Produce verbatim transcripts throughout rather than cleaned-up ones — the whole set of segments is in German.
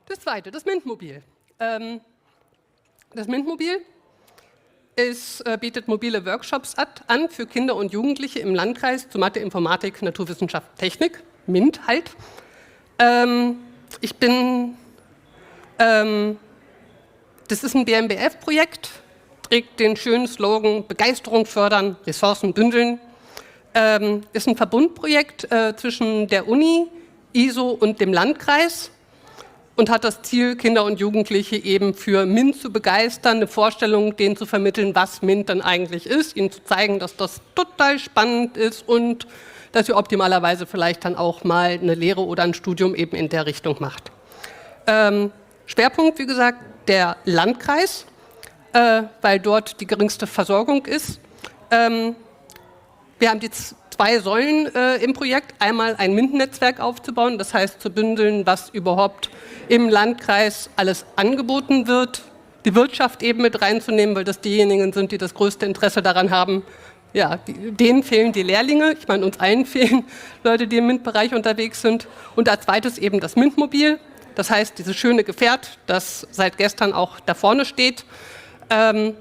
Das zweite, das MINT-Mobil. Ähm, das MINT-Mobil ist, äh, bietet mobile Workshops an für Kinder und Jugendliche im Landkreis zu Mathe, Informatik, Naturwissenschaft, Technik, MINT halt. Ähm, ich bin, ähm, das ist ein B M B F-Projekt, trägt den schönen Slogan Begeisterung fördern, Ressourcen bündeln. Ähm, ist ein Verbundprojekt äh, zwischen der Uni, I S O und dem Landkreis und hat das Ziel, Kinder und Jugendliche eben für MINT zu begeistern, eine Vorstellung denen zu vermitteln, was MINT dann eigentlich ist, ihnen zu zeigen, dass das total spannend ist und dass ihr optimalerweise vielleicht dann auch mal eine Lehre oder ein Studium eben in der Richtung macht. Ähm, Schwerpunkt, wie gesagt, der Landkreis, äh, weil dort die geringste Versorgung ist. Ähm, wir haben die zwei Säulen äh, im Projekt, einmal ein MINT-Netzwerk aufzubauen, das heißt zu bündeln, was überhaupt im Landkreis alles angeboten wird, die Wirtschaft eben mit reinzunehmen, weil das diejenigen sind, die das größte Interesse daran haben. Ja, die, denen fehlen die Lehrlinge, ich meine, uns allen fehlen Leute, die im MINT-Bereich unterwegs sind. Und als zweites eben das MINT-Mobil, das heißt dieses schöne Gefährt, das seit gestern auch da vorne steht. Ähm,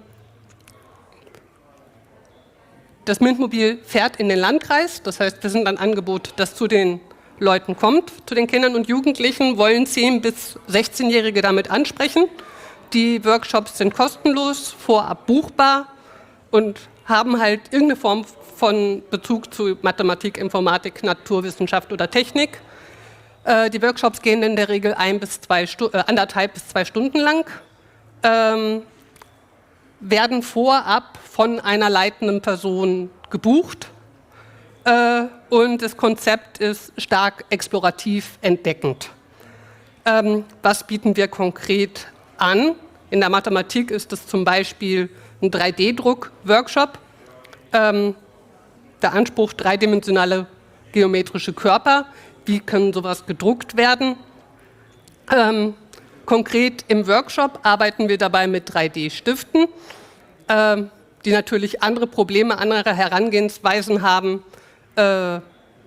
das MINT-Mobil fährt in den Landkreis, das heißt, wir sind ein Angebot, das zu den Leuten kommt, zu den Kindern und Jugendlichen, wollen zehn- bis sechzehnjährige damit ansprechen. Die Workshops sind kostenlos, vorab buchbar und haben halt irgendeine Form von Bezug zu Mathematik, Informatik, Naturwissenschaft oder Technik. Äh, die Workshops gehen in der Regel ein bis zwei Stu äh, anderthalb bis zwei Stunden lang, ähm, werden vorab von einer leitenden Person gebucht äh, und das Konzept ist stark explorativ entdeckend. Ähm, was bieten wir konkret an? In der Mathematik ist es zum Beispiel ein drei D Druck-Workshop. Ähm, der Anspruch dreidimensionale geometrische Körper. Wie können sowas gedruckt werden? Ähm, konkret im Workshop arbeiten wir dabei mit drei D Stiften, ähm, die natürlich andere Probleme, andere Herangehensweisen haben, äh,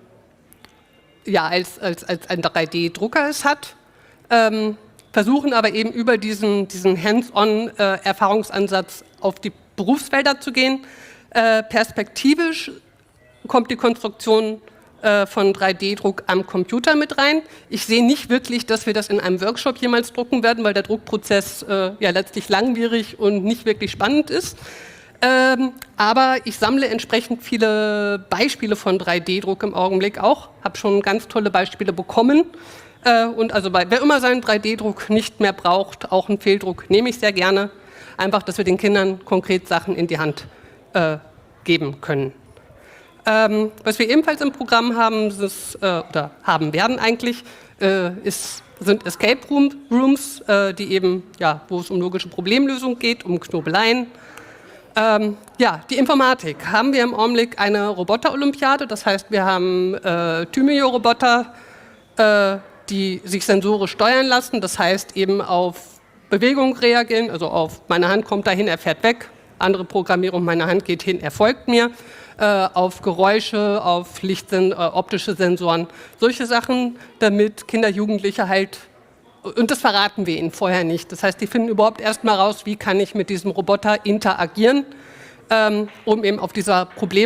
ja, als, als, als ein drei D Drucker es hat. Ähm, versuchen aber eben über diesen, diesen Hands-on-Erfahrungsansatz auf die Berufsfelder zu gehen. Äh, perspektivisch kommt die Konstruktion äh, von drei D Druck am Computer mit rein. Ich sehe nicht wirklich, dass wir das in einem Workshop jemals drucken werden, weil der Druckprozess äh, ja letztlich langwierig und nicht wirklich spannend ist. Ähm, aber ich sammle entsprechend viele Beispiele von drei D Druck im Augenblick auch, habe schon ganz tolle Beispiele bekommen. Äh, und also bei, wer immer seinen drei D Druck nicht mehr braucht, auch einen Fehldruck, nehme ich sehr gerne. Einfach, dass wir den Kindern konkret Sachen in die Hand äh, geben können. Ähm, was wir ebenfalls im Programm haben, ist, äh, oder haben werden eigentlich, äh, ist, sind Escape Room, Rooms, äh, die eben, ja, wo es um logische Problemlösung geht, um Knobeleien. Ähm, ja, die Informatik. Haben wir im Augenblick eine Roboter-Olympiade, das heißt, wir haben äh, Thymio-Roboter, äh, die sich sensorisch steuern lassen, das heißt eben auf Bewegung reagieren, also auf meine Hand kommt dahin, er fährt weg, andere Programmierung, meine Hand geht hin, er folgt mir, äh, auf Geräusche, auf Licht, äh, optische Sensoren, solche Sachen, damit Kinder, Jugendliche halt, und das verraten wir ihnen vorher nicht, das heißt, die finden überhaupt erst mal raus, wie kann ich mit diesem Roboter interagieren, ähm, um eben auf dieser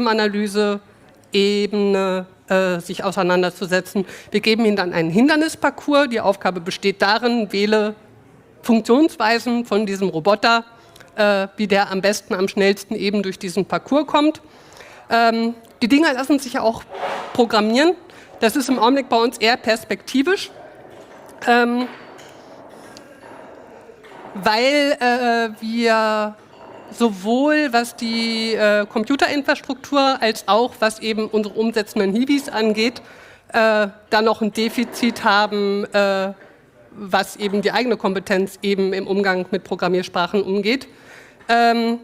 Problemanalyse-Ebene äh, sich auseinanderzusetzen. Wir geben ihnen dann einen Hindernisparcours, die Aufgabe besteht darin, wähle Funktionsweisen von diesem Roboter, äh, wie der am besten, am schnellsten eben durch diesen Parcours kommt. Ähm, die Dinger lassen sich ja auch programmieren. Das ist im Augenblick bei uns eher perspektivisch, ähm, weil äh, wir sowohl was die äh, Computerinfrastruktur als auch was eben unsere umsetzenden Hiwis angeht, äh, da noch ein Defizit haben, äh, was eben die eigene Kompetenz eben im Umgang mit Programmiersprachen umgeht. Ähm,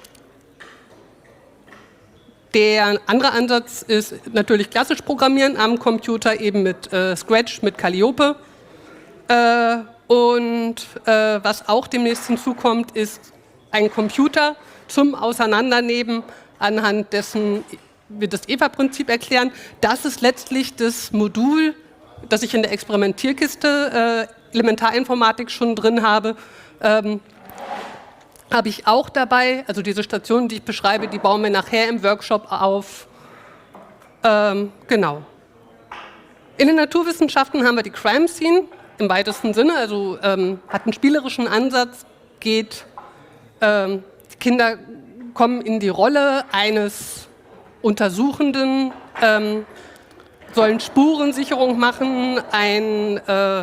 der andere Ansatz ist natürlich klassisch Programmieren am Computer, eben mit äh, Scratch, mit Calliope. Äh, und äh, was auch demnächst hinzukommt, ist ein Computer zum Auseinandernehmen, anhand dessen wir das E V A-Prinzip erklären. Das ist letztlich das Modul, das ich in der Experimentierkiste äh, Elementarinformatik schon drin habe, ähm, habe ich auch dabei. Also diese Stationen, die ich beschreibe, die bauen wir nachher im Workshop auf. Ähm, genau. In den Naturwissenschaften haben wir die Crime Scene im weitesten Sinne, also ähm, hat einen spielerischen Ansatz, geht, ähm, die Kinder kommen in die Rolle eines Untersuchenden, ähm, sollen Spurensicherung machen, ein, äh,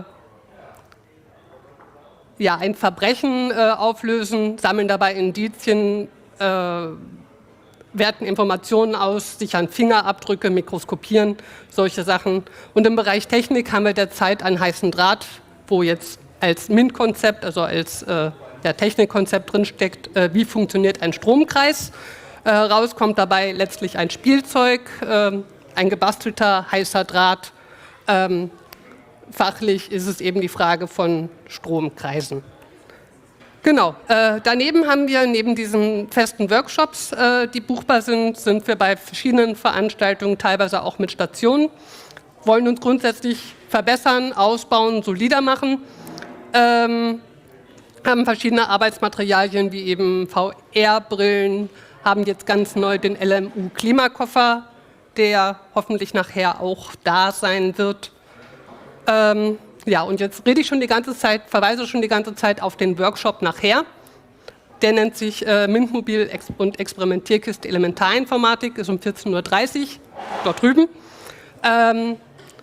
ja, ein Verbrechen äh, auflösen, sammeln dabei Indizien, äh, werten Informationen aus, sichern Fingerabdrücke, mikroskopieren, solche Sachen. Und im Bereich Technik haben wir derzeit einen heißen Draht, wo jetzt als MINT-Konzept, also als äh, ja, Technikkonzept drinsteckt, äh, wie funktioniert ein Stromkreis. Äh, rauskommt dabei letztlich ein Spielzeug, äh, ein gebastelter heißer Draht. Ähm, fachlich ist es eben die Frage von Stromkreisen. Genau, äh, daneben haben wir neben diesen festen Workshops, äh, die buchbar sind, sind wir bei verschiedenen Veranstaltungen, teilweise auch mit Stationen, wollen uns grundsätzlich verbessern, ausbauen, solider machen, ähm, haben verschiedene Arbeitsmaterialien wie eben V R-Brillen, haben jetzt ganz neu den L M U-Klimakoffer, der hoffentlich nachher auch da sein wird. Ähm, Ja, und jetzt rede ich schon die ganze Zeit, verweise schon die ganze Zeit auf den Workshop nachher. Der nennt sich äh, MINT-Mobil und Experimentierkiste Elementarinformatik, ist um vierzehn Uhr dreißig, dort drüben. Ähm,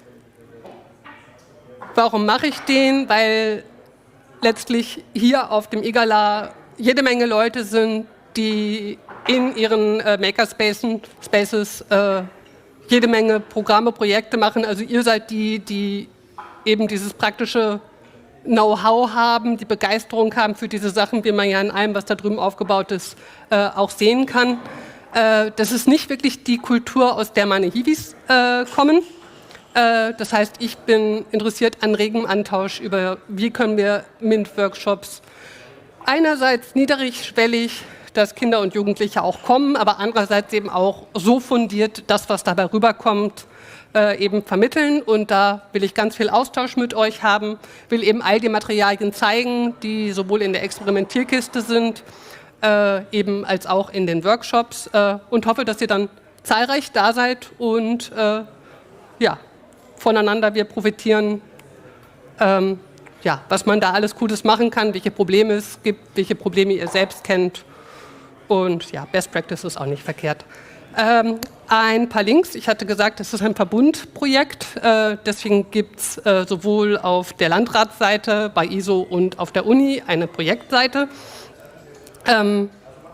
warum mache ich den? Weil letztlich hier auf dem IGALA jede Menge Leute sind, die in ihren äh, Makerspaces äh, jede Menge Programme, Projekte machen. Also ihr seid die, die eben dieses praktische Know-how haben, die Begeisterung haben für diese Sachen, wie man ja in allem, was da drüben aufgebaut ist, äh, auch sehen kann. Äh, das ist nicht wirklich die Kultur, aus der meine Hiwis äh, kommen. Äh, das heißt, ich bin interessiert an regem Antausch über, wie können wir MINT-Workshops einerseits niedrigschwellig, dass Kinder und Jugendliche auch kommen, aber andererseits eben auch so fundiert, das, was dabei rüberkommt, Äh, eben vermitteln, und da will ich ganz viel Austausch mit euch haben, will eben all die Materialien zeigen, die sowohl in der Experimentierkiste sind, äh, eben als auch in den Workshops, äh, und hoffe, dass ihr dann zahlreich da seid und äh, ja, voneinander wir profitieren, ähm, ja, was man da alles Gutes machen kann, welche Probleme es gibt, welche Probleme ihr selbst kennt, und ja, Best Practice ist auch nicht verkehrt. Ähm, ein paar Links. Ich hatte gesagt, es ist ein Verbundprojekt, äh, deswegen gibt es äh, sowohl auf der Landratsseite bei I S O und auf der Uni eine Projektseite. Ähm,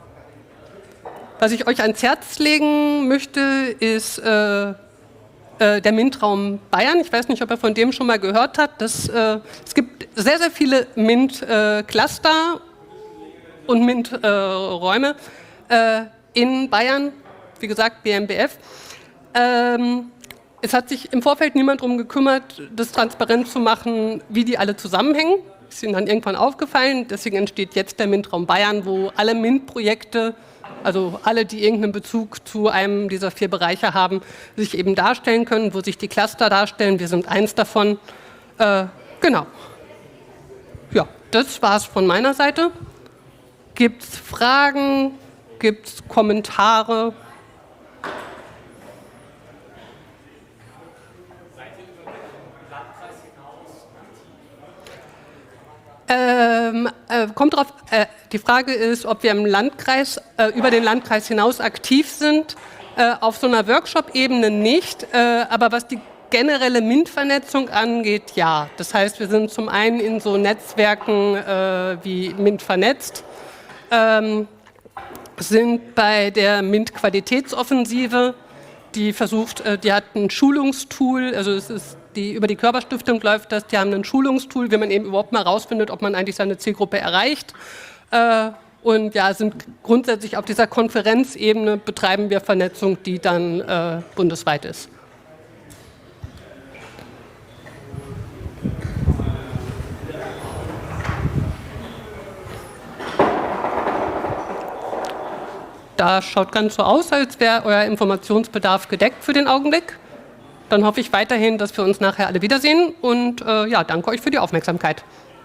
was ich euch ans Herz legen möchte, ist äh, äh, der MINT-Raum Bayern. Ich weiß nicht, ob ihr von dem schon mal gehört habt. Das, äh, es gibt sehr, sehr viele MINT-Cluster äh, und MINT-Räume äh, in Bayern. Wie gesagt, B M B F. Ähm, es hat sich im Vorfeld niemand darum gekümmert, das transparent zu machen, wie die alle zusammenhängen. Ist ihnen dann irgendwann aufgefallen. Deswegen entsteht jetzt der MINT-Raum Bayern, wo alle MINT-Projekte, also alle, die irgendeinen Bezug zu einem dieser vier Bereiche haben, sich eben darstellen können, wo sich die Cluster darstellen. Wir sind eins davon. Äh, genau. Ja, das war's von meiner Seite. Gibt es Fragen? Gibt es Kommentare? Ähm, äh, kommt drauf, äh, die Frage ist, ob wir im Landkreis, äh, über den Landkreis hinaus aktiv sind. Äh, auf so einer Workshop-Ebene nicht, äh, aber was die generelle MINT-Vernetzung angeht, ja. Das heißt, wir sind zum einen in so Netzwerken äh, wie MINT vernetzt, ähm, sind bei der MINT-Qualitätsoffensive, die versucht, äh, die hat ein Schulungstool, also es ist die, über die Körperstiftung läuft das, die haben ein Schulungstool, wie man eben überhaupt mal rausfindet, ob man eigentlich seine Zielgruppe erreicht. Äh, und ja, sind grundsätzlich auf dieser Konferenzebene betreiben wir Vernetzung, die dann äh, bundesweit ist. Da schaut ganz so aus, als wäre euer Informationsbedarf gedeckt für den Augenblick. Dann hoffe ich weiterhin, dass wir uns nachher alle wiedersehen und äh, ja, danke euch für die Aufmerksamkeit.